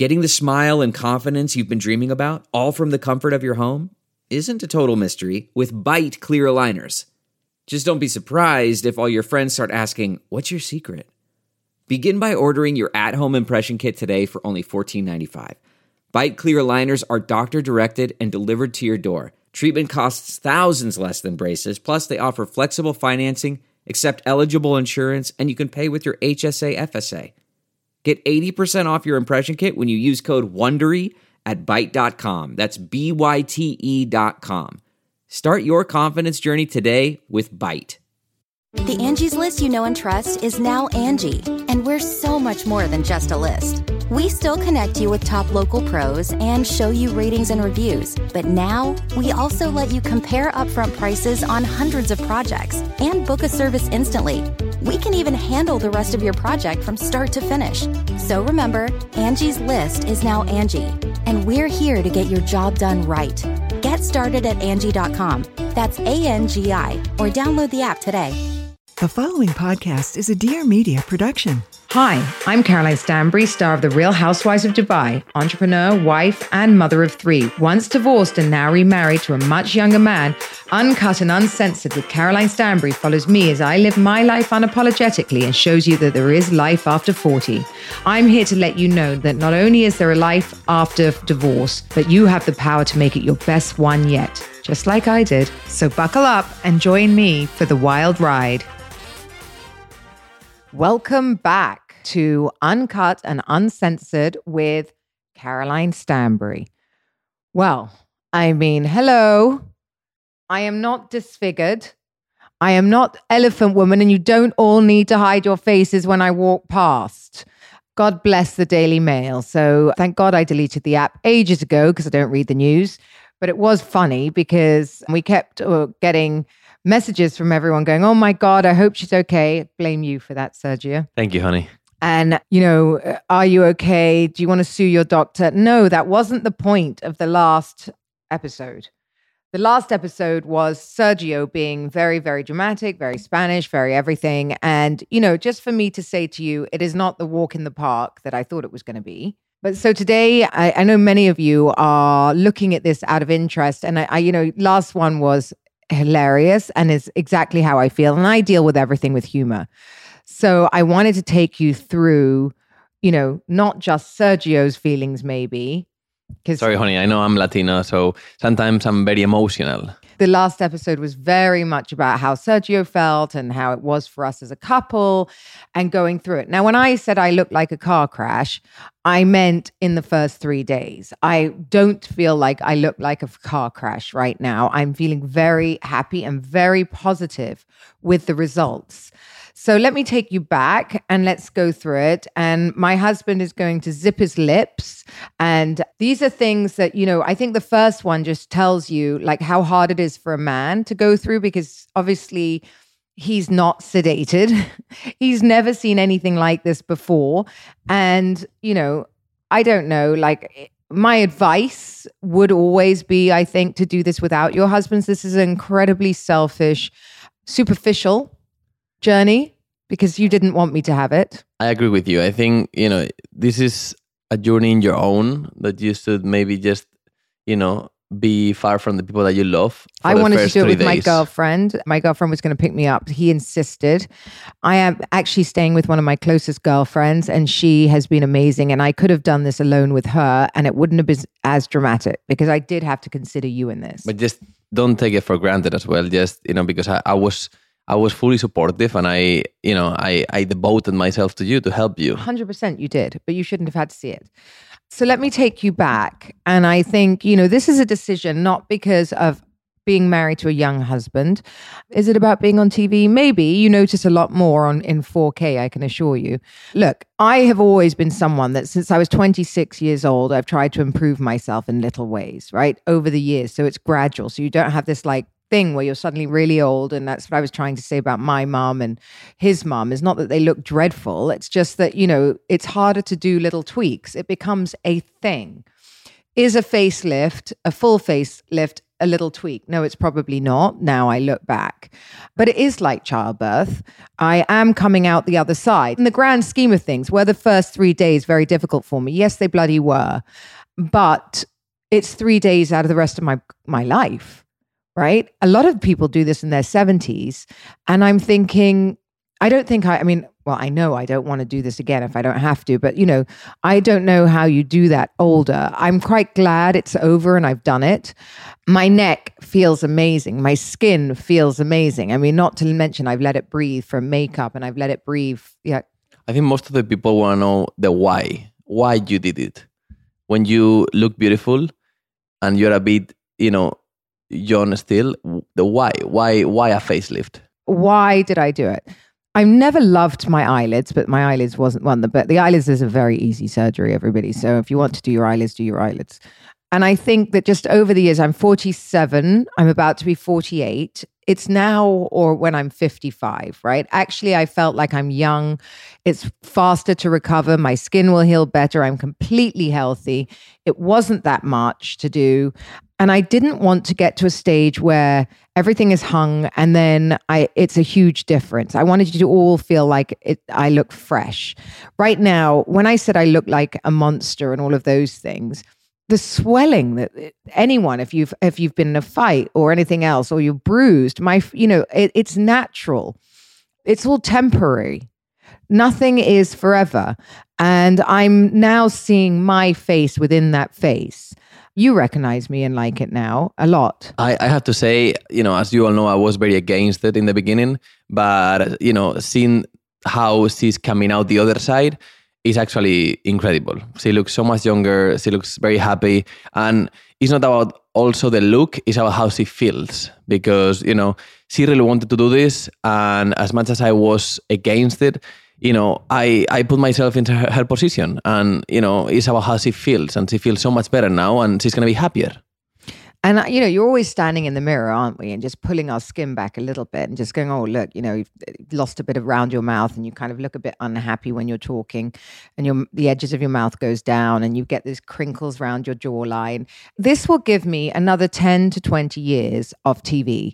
Getting the smile and confidence you've been dreaming about, all from the comfort of your home, isn't a total mystery with Byte clear aligners. Just don't be surprised if all your friends start asking, "What's your secret?" Begin by ordering your at-home impression kit today for only $14.95. Byte clear aligners are doctor-directed and delivered to your door. Treatment costs thousands less than braces, plus they offer flexible financing, accept eligible insurance, and you can pay with your HSA FSA. Get 80% off your impression kit when you use code WONDERY at Byte.com. That's BYTE.com. Start your confidence journey today with Byte. The Angie's List you know and trust is now Angie, and we're so much more than just a list. We still connect you with top local pros and show you ratings and reviews, but now we also let you compare upfront prices on hundreds of projects and book a service instantly. We can even handle the rest of your project from start to finish. So remember, Angie's List is now Angie, and we're here to get your job done right. Get started at Angie.com. That's ANGI, or download the app today. The following podcast is a Dear Media production. Hi, I'm Caroline Stanbury, star of The Real Housewives of Dubai, entrepreneur, wife, and mother of three. Once divorced and now remarried to a much younger man, Uncut and Uncensored with Caroline Stanbury follows me as I live my life unapologetically and shows you that there is life after 40. I'm here to let you know that not only is there a life after divorce, but you have the power to make it your best one yet, just like I did. So buckle up and join me for the wild ride. Welcome back to Uncut and Uncensored with Caroline Stanbury. Well, I mean, hello. I am not disfigured. I am not Elephant Woman, and you don't all need to hide your faces when I walk past. God bless the Daily Mail. So thank God I deleted the app ages ago because I don't read the news. But it was funny because we kept getting messages from everyone going, "Oh my God, I hope she's okay." Blame you for that, Sergio. Thank you, honey. And, are you okay? Do you want to sue your doctor? No, that wasn't the point of the last episode. The last episode was Sergio being very, very dramatic, very Spanish, very everything. And, just for me to say to you, it is not the walk in the park that I thought it was going to be. But so today, I know many of you are looking at this out of interest. And last one was hilarious and is exactly how I feel. And I deal with everything with humor. So I wanted to take you through, not just Sergio's feelings maybe. Sorry, honey, I know I'm Latino, so sometimes I'm very emotional. The last episode was very much about how Sergio felt and how it was for us as a couple and going through it. Now, when I said I looked like a car crash, I meant in the first 3 days. I don't feel like I look like a car crash right now. I'm feeling very happy and very positive with the results. So let me take you back and let's go through it. And my husband is going to zip his lips. And these are things that, I think the first one just tells you like how hard it is for a man to go through, because obviously he's not sedated. He's never seen anything like this before. And, I don't know, like my advice would always be, I think, to do this without your husbands. This is an incredibly selfish, superficial journey because you didn't want me to have it. I agree with you. I think, this is a journey in your own that you should maybe just, be far from the people that you love. I wanted to do it with my girlfriend. My girlfriend was going to pick me up. He insisted. I am actually staying with one of my closest girlfriends and she has been amazing. And I could have done this alone with her and it wouldn't have been as dramatic because I did have to consider you in this. But just don't take it for granted as well. Just, because I was fully supportive and I devoted myself to you to help you. 100% you did, but you shouldn't have had to see it. So let me take you back. And I think, this is a decision not because of being married to a young husband. Is it about being on TV? Maybe. You notice a lot more in 4K, I can assure you. Look, I have always been someone that since I was 26 years old, I've tried to improve myself in little ways, right? Over the years. So it's gradual. So you don't have this thing where you're suddenly really old. And that's what I was trying to say about my mom and his mom. Is not that they look dreadful. It's just that, it's harder to do little tweaks. It becomes a thing. Is a facelift, a full facelift, a little tweak. No, it's probably not. Now I look back. But it is like childbirth. I am coming out the other side. In the grand scheme of things, were the first 3 days very difficult for me? Yes, they bloody were. But it's 3 days out of the rest of my life, right? A lot of people do this in their 70s. And I'm thinking, I know I don't want to do this again if I don't have to, but I don't know how you do that older. I'm quite glad it's over and I've done it. My neck feels amazing. My skin feels amazing. I mean, not to mention I've let it breathe from makeup and I've let it breathe. Yeah. I think most of the people want to know the why you did it. When you look beautiful and you're a bit, young still, the why a facelift? Why did I do it? I've never loved my eyelids, but my eyelids wasn't one. But the eyelids is a very easy surgery, everybody. So if you want to do your eyelids, do your eyelids. And I think that just over the years, I'm 47, I'm about to be 48. It's now or when I'm 55, right? Actually, I felt like I'm young. It's faster to recover. My skin will heal better. I'm completely healthy. It wasn't that much to do. And I didn't want to get to a stage where everything is hung and then it's a huge difference. I wanted you to all feel like I look fresh. Right now, when I said I look like a monster and all of those things, the swelling that anyone, if you've been in a fight or anything else, or you're bruised, it's natural. It's all temporary. Nothing is forever. And I'm now seeing my face within that face. You recognize me and like it now a lot. I have to say, as you all know, I was very against it in the beginning, but, seeing how she's coming out the other side is actually incredible. She looks so much younger. She looks very happy. And it's not about also the look, it's about how she feels. Because, she really wanted to do this. And as much as I was against it, I put myself into her position. And, it's about how she feels. And she feels so much better now. And she's going to be happier. And, you're always standing in the mirror, aren't we? And just pulling our skin back a little bit and just going, oh, look, you've lost a bit around your mouth and you kind of look a bit unhappy when you're talking and the edges of your mouth goes down and you get these crinkles around your jawline. This will give me another 10 to 20 years of TV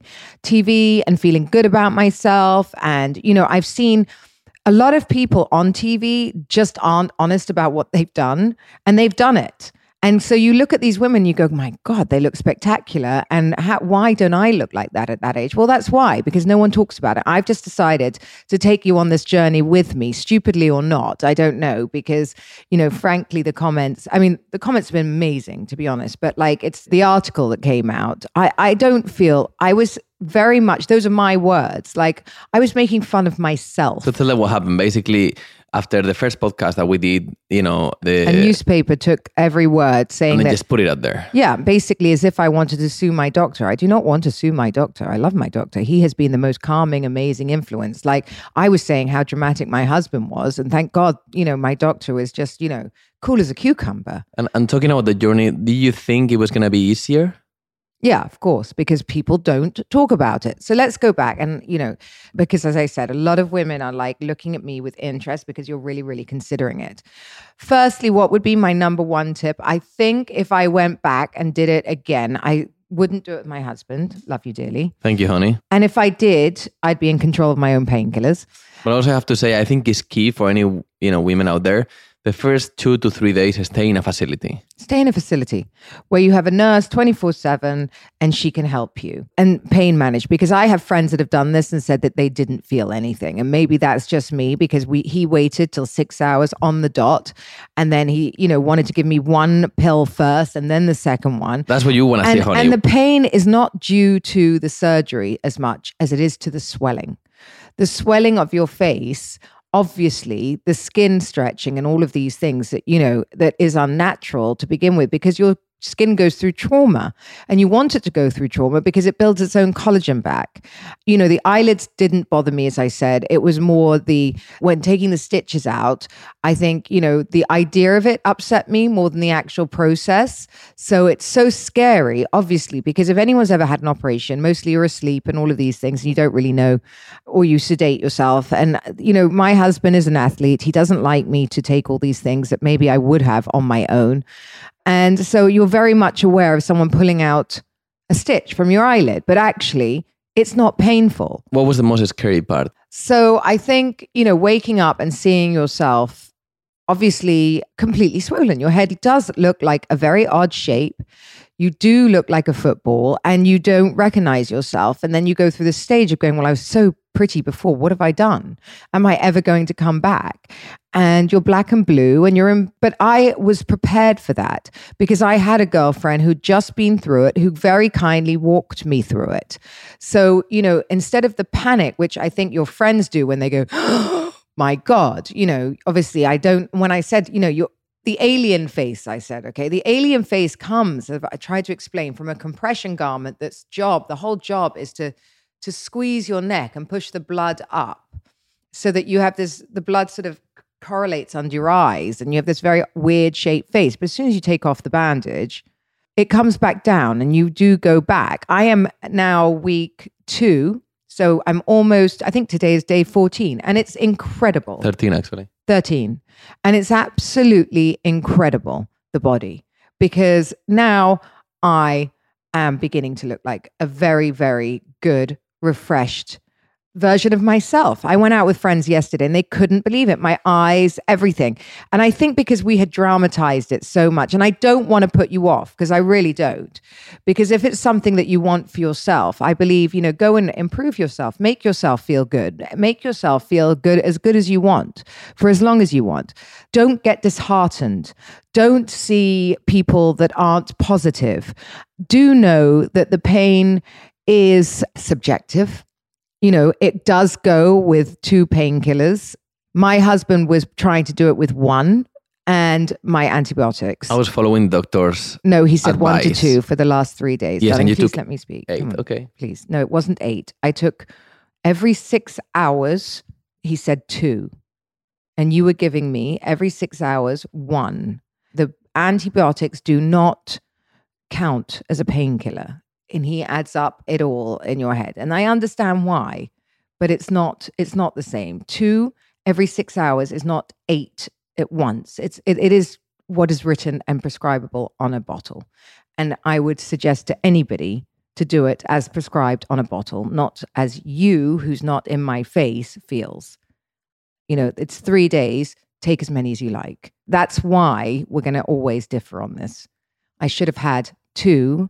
and feeling good about myself. And, I've seen a lot of people on TV just aren't honest about what they've done, and they've done it. And so you look at these women, you go, my God, they look spectacular. And why don't I look like that at that age? Well, that's why, because no one talks about it. I've just decided to take you on this journey with me, stupidly or not. I don't know, because, frankly, the comments have been amazing, to be honest. But it's the article that came out. I don't feel, I was very much, those are my words. I was making fun of myself. So tell them what happened. Basically, after the first podcast that we did, a newspaper took every word saying and that, just put it out there. Yeah, basically as if I wanted to sue my doctor. I do not want to sue my doctor. I love my doctor. He has been the most calming, amazing influence. I was saying how dramatic my husband was, and thank God, my doctor was just, cool as a cucumber. And talking about the journey, do you think it was going to be easier? Yeah, of course, because people don't talk about it. So let's go back and, because as I said, a lot of women are looking at me with interest because you're really, really considering it. Firstly, what would be my number one tip? I think if I went back and did it again, I wouldn't do it with my husband. Love you dearly. Thank you, honey. And if I did, I'd be in control of my own painkillers. But I also have to say, I think it's key for any, women out there. The first 2 to 3 days, stay in a facility. Stay in a facility where you have a nurse 24/7 and she can help you and pain manage. Because I have friends that have done this and said that they didn't feel anything. And maybe that's just me, because he waited till 6 hours on the dot. And then he, wanted to give me one pill first and then the second one. That's what you want to see, honey. And the pain is not due to the surgery as much as it is to the swelling. The swelling of your face, obviously, the skin stretching and all of these things that, that is unnatural to begin with, because your skin goes through trauma and you want it to go through trauma because it builds its own collagen back. The eyelids didn't bother me, as I said. It was more when taking the stitches out, I think, the idea of it upset me more than the actual process. So it's so scary, obviously, because if anyone's ever had an operation, mostly you're asleep and all of these things, and you don't really know, or you sedate yourself. And, my husband is an athlete. He doesn't like me to take all these things that maybe I would have on my own. And so you're very much aware of someone pulling out a stitch from your eyelid, but actually it's not painful. What was the most scary part? So I think, waking up and seeing yourself obviously completely swollen. Your head does look like a very odd shape. You do look like a football and you don't recognize yourself. And then you go through the stage of going, well, I was so pretty before. What have I done? Am I ever going to come back? And you're black and blue and but I was prepared for that because I had a girlfriend who'd just been through it, who very kindly walked me through it. So, instead of the panic, which I think your friends do when they go, oh, my God, obviously when I said, the alien face, I said, okay, the alien face comes, I tried to explain, from a compression garment the whole job is to squeeze your neck and push the blood up so that you have the blood sort of correlates under your eyes and you have this very weird shaped face. But as soon as you take off the bandage, it comes back down and you do go back. I am now week 2. So I'm almost, I think today is day 14 and it's incredible. 13 actually. 13. And it's absolutely incredible, the body, because now I am beginning to look like a very, very good, refreshed version of myself. I went out with friends yesterday and they couldn't believe it. My eyes, everything. And I think because we had dramatized it so much, and I don't want to put you off because I really don't, because if it's something that you want for yourself, I believe, go and improve yourself, make yourself feel good, make yourself feel good as you want for as long as you want. Don't get disheartened. Don't see people that aren't positive. Do know that the pain is subjective. It does go with 2 painkillers. My husband was trying to do it with 1 and my antibiotics. I was following doctors. No, he said advice. 1 to 2 for the last 3 days. Yes, Darling, and you please took let me speak. 8, okay. Please. No, it wasn't 8. I took every 6 hours, he said 2. And you were giving me every 6 hours 1. The antibiotics do not count as a painkiller. And he adds up it all in your head. And I understand why, but it's not the same. 2 every 6 hours is not 8 at once. It is what is written and prescribable on a bottle. And I would suggest to anybody to do it as prescribed on a bottle, not as you, who's not in my face, feels. It's 3 days, take as many as you like. That's why we're going to always differ on this. I should have had 2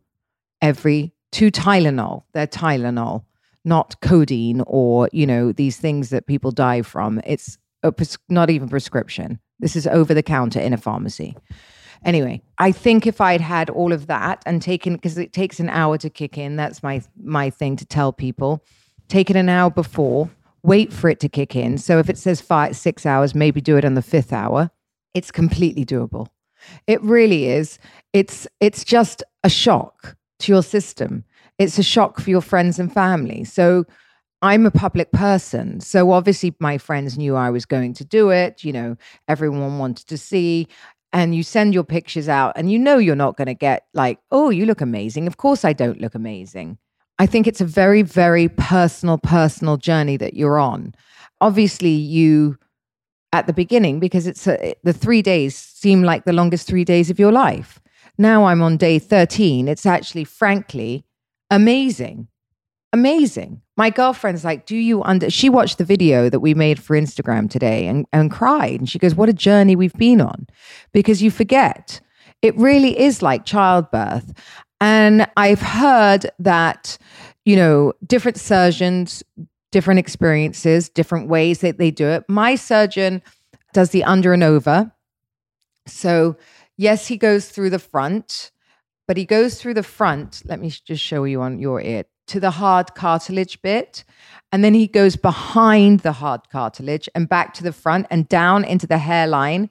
Tylenol. They're Tylenol, not codeine or, these things that people die from. It's not even prescription. This is over the counter in a pharmacy. Anyway, I think if I'd had all of that and taken, because it takes an hour to kick in, that's my thing to tell people, take it an hour before, wait for it to kick in. So if it says 6 hours, maybe do it on the 5th hour. It's completely doable. It really is. It's just a shock to your system. It's a shock for your friends and family. So I'm a public person. So obviously my friends knew I was going to do it. Everyone wanted to see. And you send your pictures out and you're not going to get like, oh, you look amazing. Of course I don't look amazing. I think it's a very, very personal journey that you're on. Obviously you, at the beginning, because the 3 days seem like the longest 3 days of your life. Now I'm on day 13. It's actually, frankly, amazing. Amazing. My girlfriend's like, she watched the video that we made for Instagram today and cried. And she goes, what a journey we've been on. Because you forget, it really is like childbirth. And I've heard that, different surgeons, different experiences, different ways that they do it. My surgeon does the under and over. So yes, he goes through the front, but he goes through the front. Let me just show you on your ear to the hard cartilage bit. And then he goes behind the hard cartilage and back to the front and down into the hairline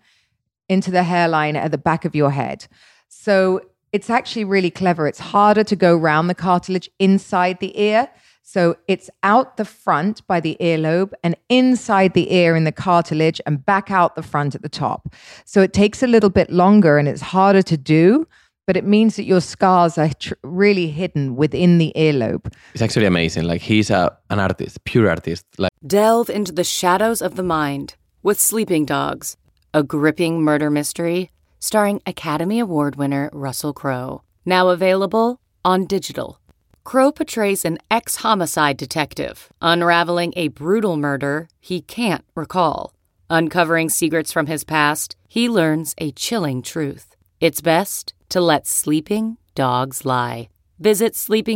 at the back of your head. So it's actually really clever. It's harder to go around the cartilage inside the ear. So it's out the front by the earlobe and inside the ear in the cartilage and back out the front at the top. So it takes a little bit longer and it's harder to do, but it means that your scars are really hidden within the earlobe. It's actually amazing. Like he's an artist, pure artist. Delve into the shadows of the mind with Sleeping Dogs, a gripping murder mystery starring Academy Award winner Russell Crowe. Now available on digital. Crow portrays an ex-homicide detective unraveling a brutal murder he can't recall. Uncovering secrets from his past, he learns a chilling truth. It's best to let sleeping dogs lie. Visit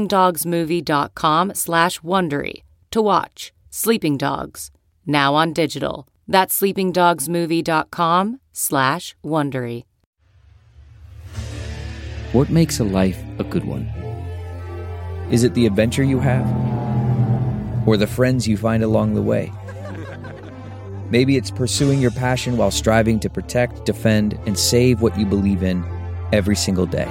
sleepingdogsmovie.com/Wondery to watch Sleeping Dogs, now on digital. That's sleepingdogsmovie.com/Wondery. What makes a life a good one? Is it the adventure you have? Or the friends you find along the way? Maybe it's pursuing your passion while striving to protect, defend, and save what you believe in every single day.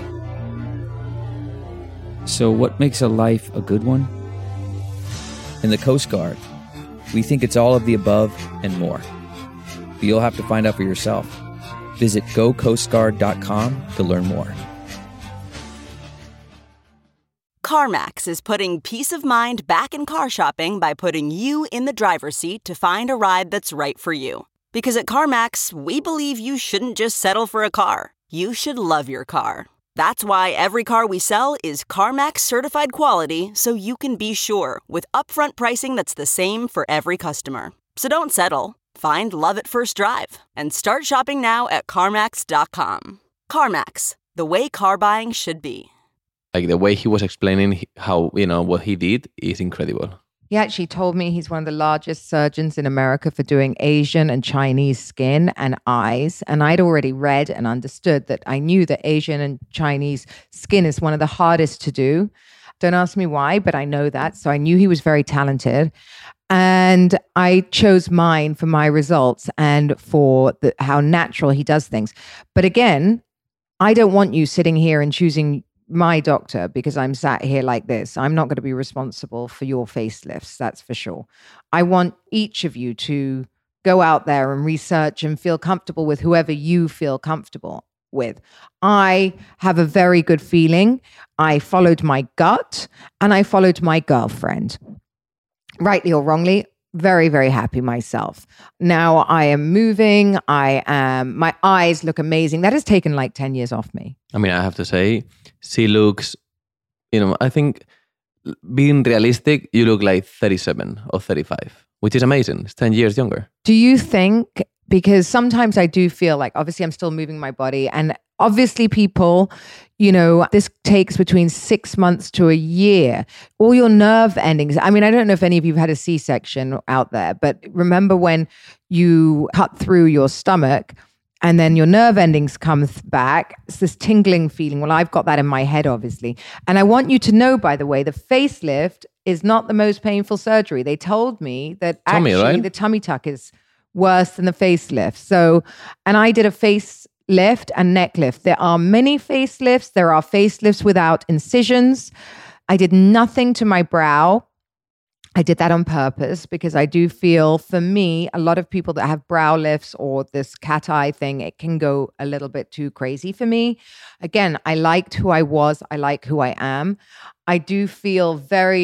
So what makes a life a good one? In the Coast Guard, we think it's all of the above and more. But you'll have to find out for yourself. Visit gocoastguard.com to learn more. CarMax is putting peace of mind back in car shopping by putting you in the driver's seat to find a ride that's right for you. Because at CarMax, we believe you shouldn't just settle for a car. You should love your car. That's why every car we sell is CarMax certified quality, so you can be sure with upfront pricing that's the same for every customer. So don't settle. Find love at first drive and start shopping now at CarMax.com. CarMax, the way car buying should be. Like the way he was explaining how, what he did is incredible. He actually told me he's one of the largest surgeons in America for doing Asian and Chinese skin and eyes. And I'd already read and understood that I knew that Asian and Chinese skin is one of the hardest to do. Don't ask me why, but I know that. So I knew he was very talented. And I chose mine for my results and for how natural he does things. But again, I don't want you sitting here and choosing my doctor because I'm sat here like this. I'm not going to be responsible for your facelifts, that's for sure. I want each of you to go out there and research and feel comfortable with whoever you feel comfortable with. I have a very good feeling. I followed my gut and I followed my girlfriend. Rightly or wrongly, very, very happy myself. Now I am moving. My eyes look amazing. That has taken like 10 years off me. I mean, I have to say, she looks, I think being realistic, you look like 37 or 35, which is amazing. It's 10 years younger. Do you think, because sometimes I do feel like, obviously I'm still moving my body and obviously people, this takes between 6 months to a year. All your nerve endings. I mean, I don't know if any of you have had a C-section out there, but remember when you cut through your stomach and then your nerve endings come back, it's this tingling feeling. Well, I've got that in my head, obviously. And I want you to know, by the way, the facelift is not the most painful surgery. They told me that the tummy tuck is worse than the facelift. So, and I did a facelift and neck lift. There are many facelifts. There are facelifts without incisions. I did nothing to my brow. I did that on purpose because I do feel, for me, a lot of people that have brow lifts or this cat eye thing, it can go a little bit too crazy for me. Again, I liked who I was. I like who I am. I do feel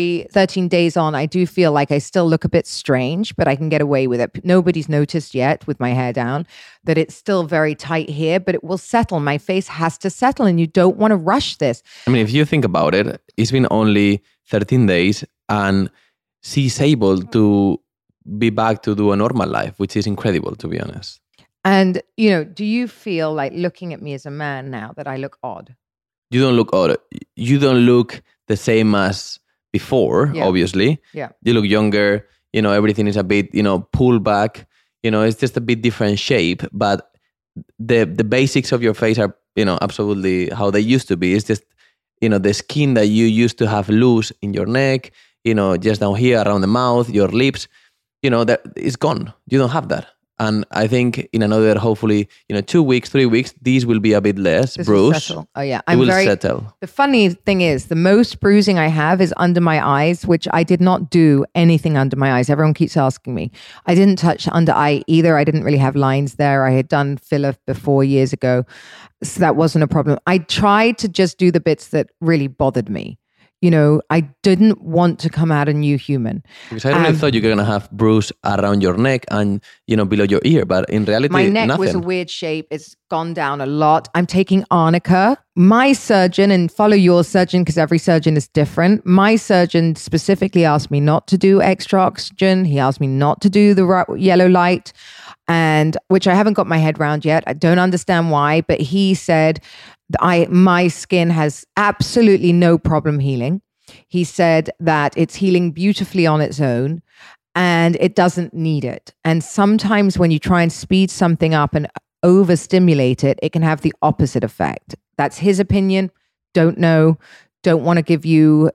13 days on, I do feel like I still look a bit strange, but I can get away with it. Nobody's noticed yet with my hair down that it's still very tight here, but it will settle. My face has to settle and you don't want to rush this. I mean, if you think about it, it's been only 13 days and she's able to be back to do a normal life, which is incredible, to be honest. And, do you feel like looking at me as a man now that I look odd? You don't look odd. You don't look the same as before, obviously. Yeah. You look younger. Everything is a bit, pulled back. It's just a bit different shape. But the basics of your face are, absolutely how they used to be. It's just, the skin that you used to have loose in your neck, just down here around the mouth, your lips, that is gone. You don't have that. And I think in another, hopefully, 2 weeks, 3 weeks, these will be a bit less bruised. Oh yeah, it will settle. The funny thing is, the most bruising I have is under my eyes, which I did not do anything under my eyes. Everyone keeps asking me. I didn't touch under eye either. I didn't really have lines there. I had done filler before years ago, so that wasn't a problem. I tried to just do the bits that really bothered me. I didn't want to come out a new human. Because I really thought you were going to have bruise around your neck and, below your ear. But in reality, my neck nothing. was a weird shape. It's gone down a lot. I'm taking Arnica. My surgeon, and follow your surgeon because every surgeon is different. My surgeon specifically asked me not to do extra oxygen. He asked me not to do the yellow light, and which I haven't got my head around yet. I don't understand why, but he said my skin has absolutely no problem healing. He said that it's healing beautifully on its own and it doesn't need it. And sometimes when you try and speed something up and overstimulate it, it can have the opposite effect. That's his opinion. Don't know. Don't want to give you,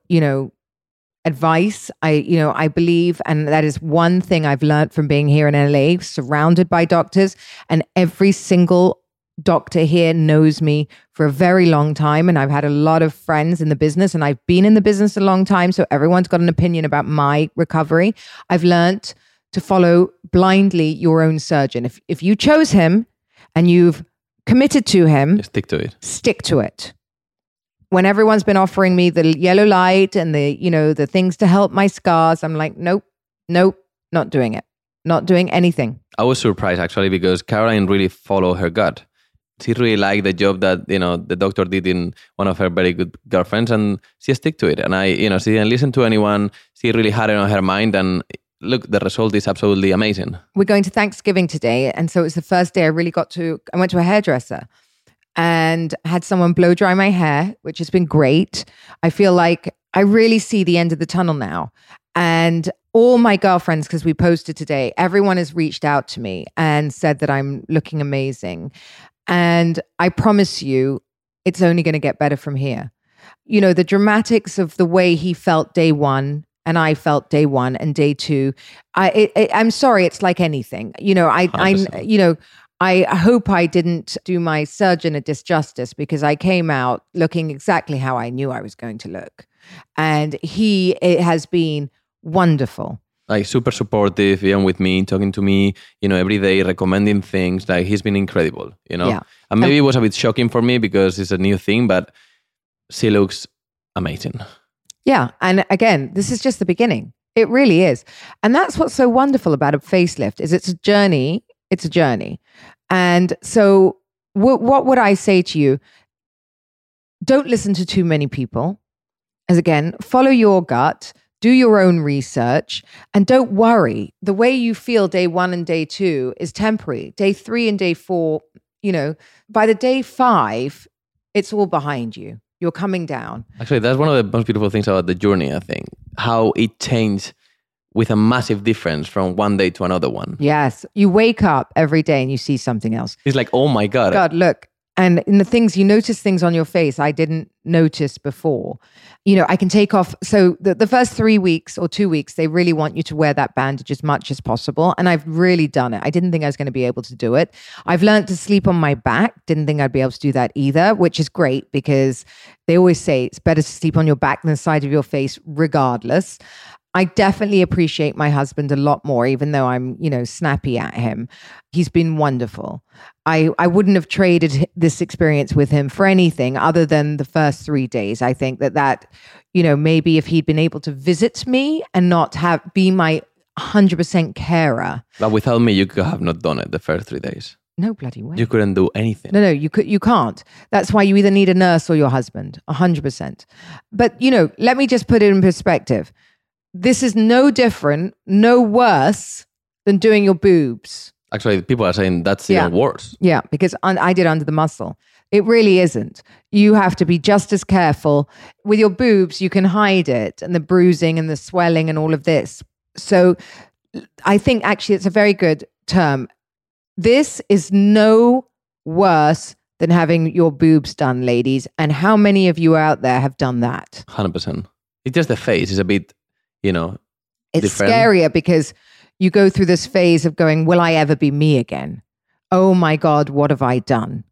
advice. I believe, and that is one thing I've learned from being here in LA, surrounded by doctors, and every single doctor here knows me for a very long time, and I've had a lot of friends in the business, and I've been in the business a long time, so everyone's got an opinion about my recovery. I've learned to follow blindly your own surgeon. If you chose him and you've committed to him, just stick to it. Stick to it. When everyone's been offering me the yellow light and the things to help my scars, I'm like, nope, not doing it. Not doing anything. I was surprised actually because Caroline really followed her gut. She really liked the job that, the doctor did in one of her very good girlfriends, and she stick to it. And she didn't listen to anyone. She really had it on her mind, and look, the result is absolutely amazing. We're going to Thanksgiving today. And so it's the first day I went to a hairdresser and had someone blow dry my hair, which has been great. I feel like I really see the end of the tunnel now. And all my girlfriends, because we posted today, everyone has reached out to me and said that I'm looking amazing. And I promise you, it's only going to get better from here. The dramatics of the way he felt day one and I felt day one and day two. I'm sorry, it's like anything. I hope I didn't do my surgeon a disjustice because I came out looking exactly how I knew I was going to look. And it has been wonderful. Like super supportive, even with me, talking to me, every day, recommending things. Like he's been incredible, Yeah. And maybe it was a bit shocking for me because it's a new thing, but she looks amazing. Yeah. And again, this is just the beginning. It really is. And that's what's so wonderful about a facelift is it's a journey. It's a journey. And so what would I say to you? Don't listen to too many people. As again, follow your gut. Do your own research and don't worry. The way you feel day one and day two is temporary. Day 3 and day 4, by the day 5, it's all behind you. You're coming down. Actually, that's one of the most beautiful things about the journey, I think. How it changed with a massive difference from one day to another one. Yes. You wake up every day and you see something else. It's like, oh my God. God, look. And in the things, you notice things on your face I didn't notice before. I can take off. So the first 3 weeks or 2 weeks, they really want you to wear that bandage as much as possible. And I've really done it. I didn't think I was going to be able to do it. I've learned to sleep on my back. Didn't think I'd be able to do that either, which is great because they always say it's better to sleep on your back than the side of your face regardless. I definitely appreciate my husband a lot more, even though I'm, snappy at him. He's been wonderful. I wouldn't have traded this experience with him for anything other than the first 3 days. I think that, maybe if he'd been able to visit me and not be my 100% carer. But without me, you could have not done it the first 3 days. No bloody way. You couldn't do anything. No, you can't. That's why you either need a nurse or your husband, 100%. But, let me just put it in perspective. This is no different, no worse than doing your boobs. Actually, people are saying that's even worse. Yeah, because I did under the muscle. It really isn't. You have to be just as careful. With your boobs, you can hide it and the bruising and the swelling and all of this. So I think actually it's a very good term. This is no worse than having your boobs done, ladies. And how many of you out there have done that? 100%. It's just the face is a bit, it's different. Scarier because you go through this phase of going, will I ever be me again? Oh my God, what have I done?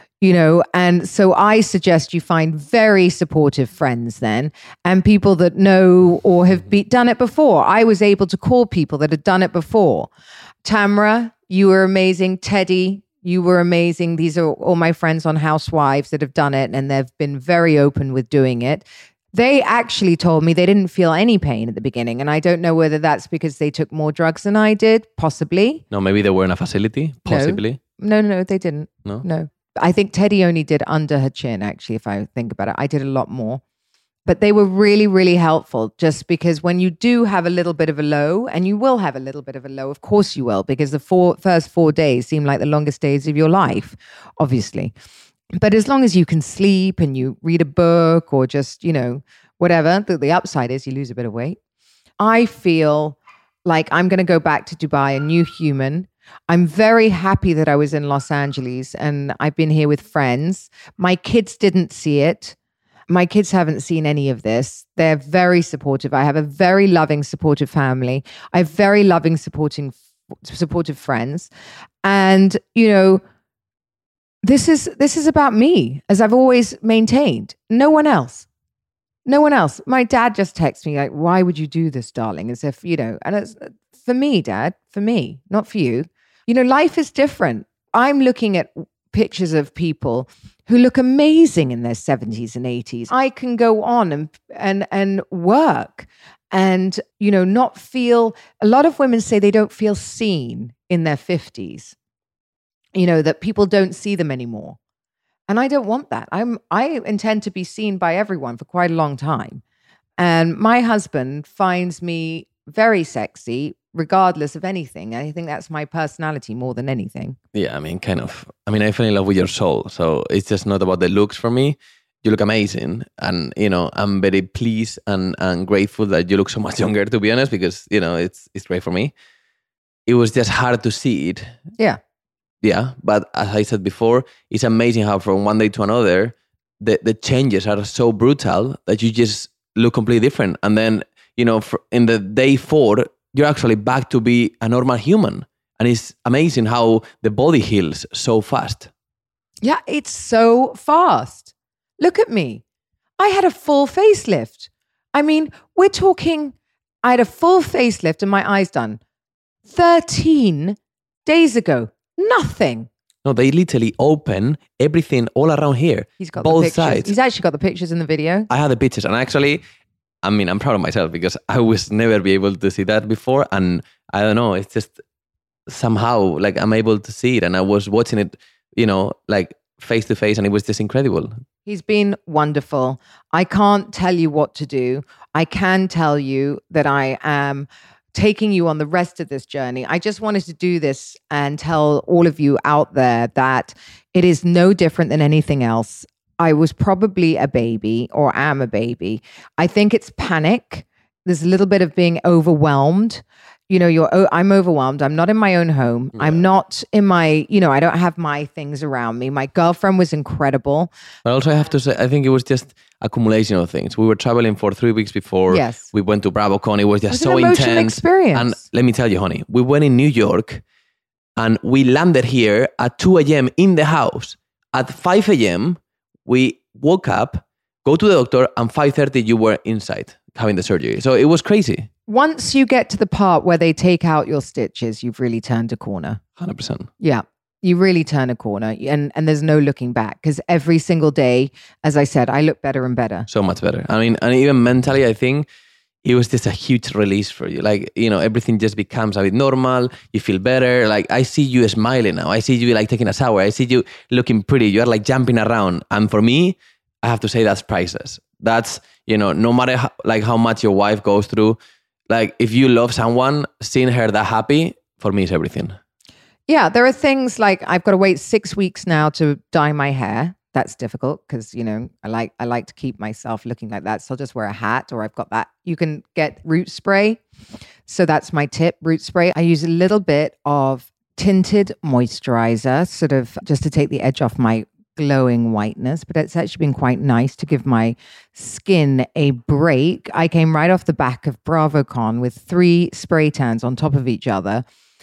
And so I suggest you find very supportive friends then and people that know or have done it before. I was able to call people that had done it before. Tamara, you were amazing. Teddy, you were amazing. These are all my friends on Housewives that have done it and they've been very open with doing it. They actually told me they didn't feel any pain at the beginning. And I don't know whether that's because they took more drugs than I did, possibly. No, maybe they were in a facility, possibly. No, they didn't. No? No. I think Teddy only did under her chin, actually, if I think about it. I did a lot more. But they were really, really helpful just because when you do have a little bit of a low, and you will have a little bit of a low, of course you will, because the first 4 days seem like the longest days of your life, obviously. But as long as you can sleep and you read a book or just, whatever, the upside is you lose a bit of weight. I feel like I'm going to go back to Dubai, a new human. I'm very happy that I was in Los Angeles and I've been here with friends. My kids didn't see it. My kids haven't seen any of this. They're very supportive. I have a very loving, supportive family. I have very loving, supportive friends. And, this is about me, as I've always maintained. No one else. No one else. My dad just texts me like, why would you do this, darling? As if, and it's for me, Dad, for me, not for you. Life is different. I'm looking at pictures of people who look amazing in their 70s and 80s. I can go on and work and, not feel, a lot of women say they don't feel seen in their 50s, that people don't see them anymore. And I don't want that. I intend to be seen by everyone for quite a long time. And my husband finds me very sexy, regardless of anything. I think that's my personality more than anything. Yeah, kind of. I fell in love with your soul. So it's just not about the looks for me. You look amazing. And, I'm very pleased and grateful that you look so much younger, to be honest, because, it's great for me. It was just hard to see it. Yeah. Yeah, but as I said before, it's amazing how from one day to another, the changes are so brutal that you just look completely different. And then, in the day 4, you're actually back to be a normal human. And it's amazing how the body heals so fast. Yeah, it's so fast. Look at me. I had a full facelift. We're talking, I had a full facelift and my eyes done 13 days ago. Nothing. No, they literally open everything all around here. He's got both the pictures. sides. He's actually got the pictures in the video. I had the pictures, and actually, I'm proud of myself because I was never be able to see that before, and I don't know, it's just somehow like I'm able to see it, and I was watching it, like face to face, and it was just incredible. He's been wonderful. I can't tell you what to do. I can tell you that I am taking you on the rest of this journey. I just wanted to do this and tell all of you out there that it is no different than anything else. I was probably a baby or am a baby. I think it's panic. There's a little bit of being overwhelmed. I'm overwhelmed. I'm not in my own home. Yeah. I'm not in my, I don't have my things around me. My girlfriend was incredible. But also I have to say, I think it was just accumulation of things. We were traveling for 3 weeks before. Yes. We went to BravoCon. It was just so an emotional intense. Experience. And let me tell you, honey, we went in New York and we landed here at 2 a.m. in the house. At 5 a.m., we woke up, go to the doctor, and 5:30 you were inside having the surgery. So it was crazy. Once you get to the part where they take out your stitches, you've really turned a corner. 100%. Yeah, you really turn a corner and there's no looking back because every single day, as I said, I look better and better. So much better. And even mentally, I think it was just a huge release for you. Like, everything just becomes a bit normal. You feel better. Like, I see you smiling now. I see you like taking a shower. I see you looking pretty. You are like jumping around. And for me, I have to say that's priceless. That's, no matter how much your wife goes through, like if you love someone, seeing her that happy, for me is everything. Yeah, there are things like I've got to wait 6 weeks now to dye my hair. That's difficult because, I like to keep myself looking like that. So I'll just wear a hat or I've got that. You can get root spray. So that's my tip, root spray. I use a little bit of tinted moisturizer, sort of just to take the edge off my glowing whiteness, but it's actually been quite nice to give my skin a break. I came right off the back of BravoCon with 3 spray tans on top of each other.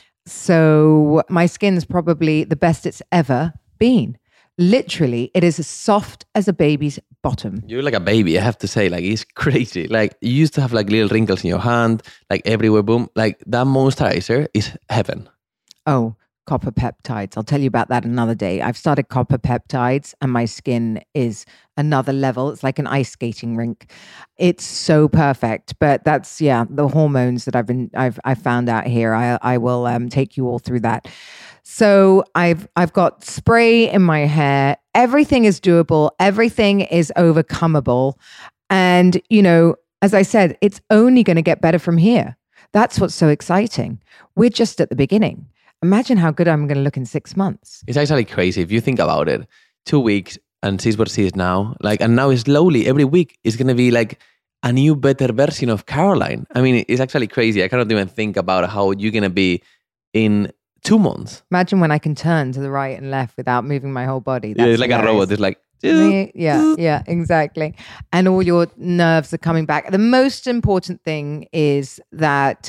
So my skin's probably the best it's ever been. Literally, it is as soft as a baby's bottom. You're like a baby, I have to say. Like, it's crazy. Like, you used to have like little wrinkles in your hand, like everywhere, boom. Like, that moisturizer is heaven. Oh, copper peptides. I'll tell you about that another day. I've started copper peptides and my skin is another level. It's like an ice skating rink. It's so perfect. But that's, the hormones that I've found out here. I will take you all through that. So I've got spray in my hair. Everything is doable. Everything is overcomeable. And, as I said, it's only going to get better from here. That's what's so exciting. We're just at the beginning. Imagine how good I'm going to look in 6 months. It's actually crazy if you think about it. 2 weeks and she's what she is now. And now slowly every week is going to be like a new, better version of Caroline. I mean, it's actually crazy. I cannot even think about how you're going to be in 2 months. Imagine when I can turn to the right and left without moving my whole body. That's it's like hilarious. A robot. It's like, yeah, exactly. And all your nerves are coming back. The most important thing is that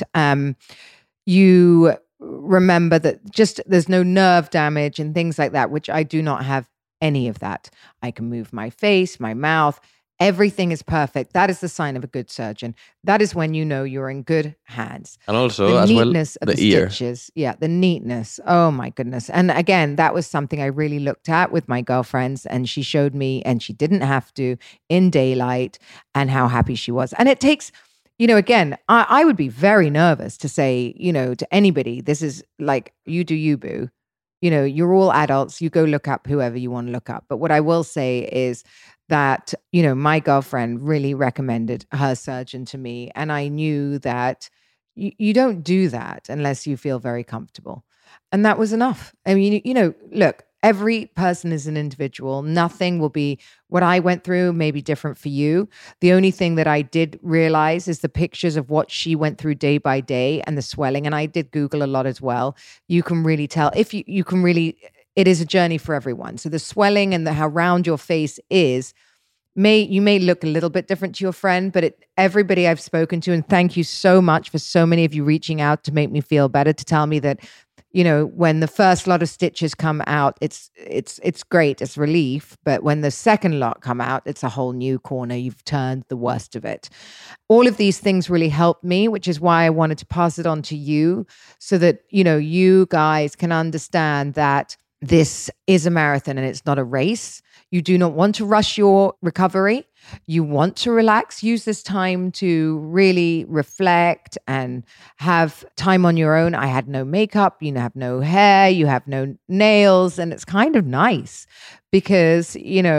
you remember that there's no nerve damage and things like that, which I do not have any of that. I can move my face, my mouth. Everything is perfect. That is the sign of a good surgeon. That is when you know you're in good hands. And also, the as neatness well, of the ear. stitches. Yeah, the neatness. Oh my goodness. And again, that was something I really looked at with my girlfriends, and she showed me, and she didn't have to, in daylight, and how happy she was. And it takes, again, I would be very nervous to say, to anybody, this is like, you do you, boo. You're all adults. You go look up whoever you want to look up. But what I will say is that, my girlfriend really recommended her surgeon to me. And I knew that you don't do that unless you feel very comfortable. And that was enough. I mean, look, every person is an individual. Nothing will be what I went through may be different for you. The only thing that I did realize is the pictures of what she went through day by day and the swelling. And I did Google a lot as well. You can really tell if you can really, it is a journey for everyone. So the swelling and how round your face is, you may look a little bit different to your friend, but everybody I've spoken to, and thank you so much for so many of you reaching out to make me feel better, to tell me that, when the first lot of stitches come out, it's great, it's relief. But when the second lot come out, it's a whole new corner. You've turned the worst of it. All of these things really helped me, which is why I wanted to pass it on to you so that, you guys can understand that this is a marathon and it's not a race. You do not want to rush your recovery. You want to relax. Use this time to really reflect and have time on your own. I had no makeup, you have no hair, you have no nails, and it's kind of nice because,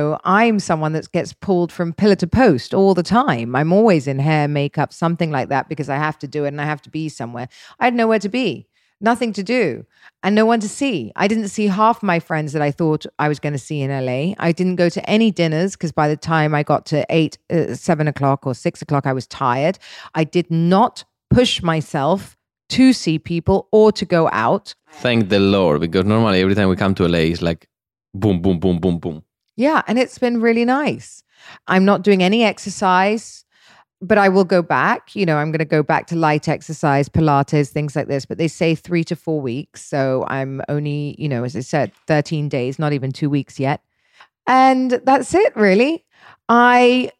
I'm someone that gets pulled from pillar to post all the time. I'm always in hair, makeup, something like that because I have to do it and I have to be somewhere. I had nowhere to be. Nothing to do and no one to see. I didn't see half my friends that I thought I was going to see in LA. I didn't go to any dinners because by the time I got to 7 o'clock or 6 o'clock, I was tired. I did not push myself to see people or to go out. Thank the Lord, because normally every time we come to LA, it's like boom, boom, boom, boom, boom. Yeah, and it's been really nice. I'm not doing any exercise. But I will go back, I'm going to go back to light exercise, Pilates, things like this. But they say 3 to 4 weeks. So I'm only, as I said, 13 days, not even 2 weeks yet. And that's it, really. I,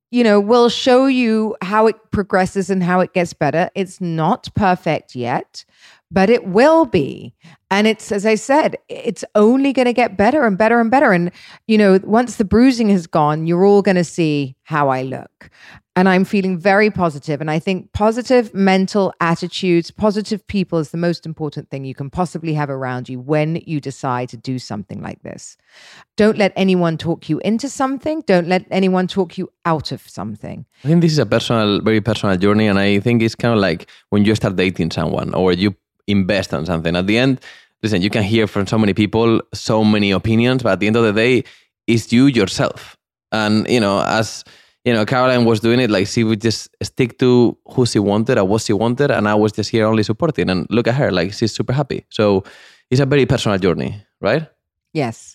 will show you how it progresses and how it gets better. It's not perfect yet, but it will be. And it's, as I said, it's only going to get better and better and better. And, once the bruising has gone, you're all going to see how I look. And I'm feeling very positive. And I think positive mental attitudes, positive people is the most important thing you can possibly have around you when you decide to do something like this. Don't let anyone talk you into something. Don't let anyone talk you out of something. I think this is a very personal journey. And I think it's kind of like when you start dating someone or you invest on something. At the end, listen, you can hear from so many people, so many opinions, but at the end of the day, it's you yourself. And, as Caroline was doing it, like she would just stick to who she wanted and what she wanted, and I was just here only supporting. And look at her, like she's super happy. So it's a very personal journey, right? Yes.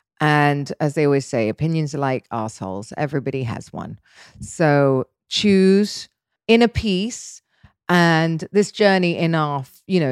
And as they always say, opinions are like assholes. Everybody has one. So choose inner peace. And this journey in our,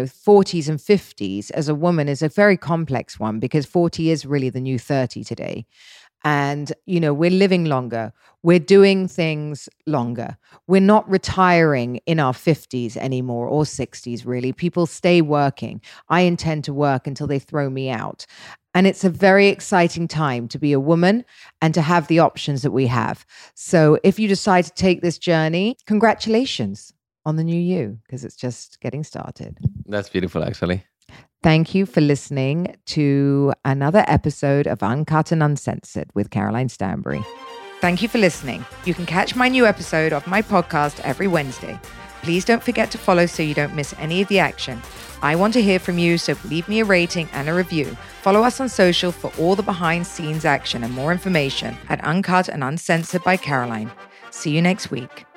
40s and 50s as a woman is a very complex one because 40 is really the new 30 today. And, we're living longer. We're doing things longer. We're not retiring in our 50s anymore or 60s, really. People stay working. I intend to work until they throw me out. And it's a very exciting time to be a woman and to have the options that we have. So if you decide to take this journey, congratulations on the new you, because it's just getting started. That's beautiful, actually. Thank you for listening to another episode of Uncut and Uncensored with Caroline Stanbury. Thank you for listening. You can catch my new episode of my podcast every Wednesday. Please don't forget to follow so you don't miss any of the action. I want to hear from you, so leave me a rating and a review. Follow us on social for all the behind-scenes action and more information at Uncut and Uncensored by Caroline. See you next week.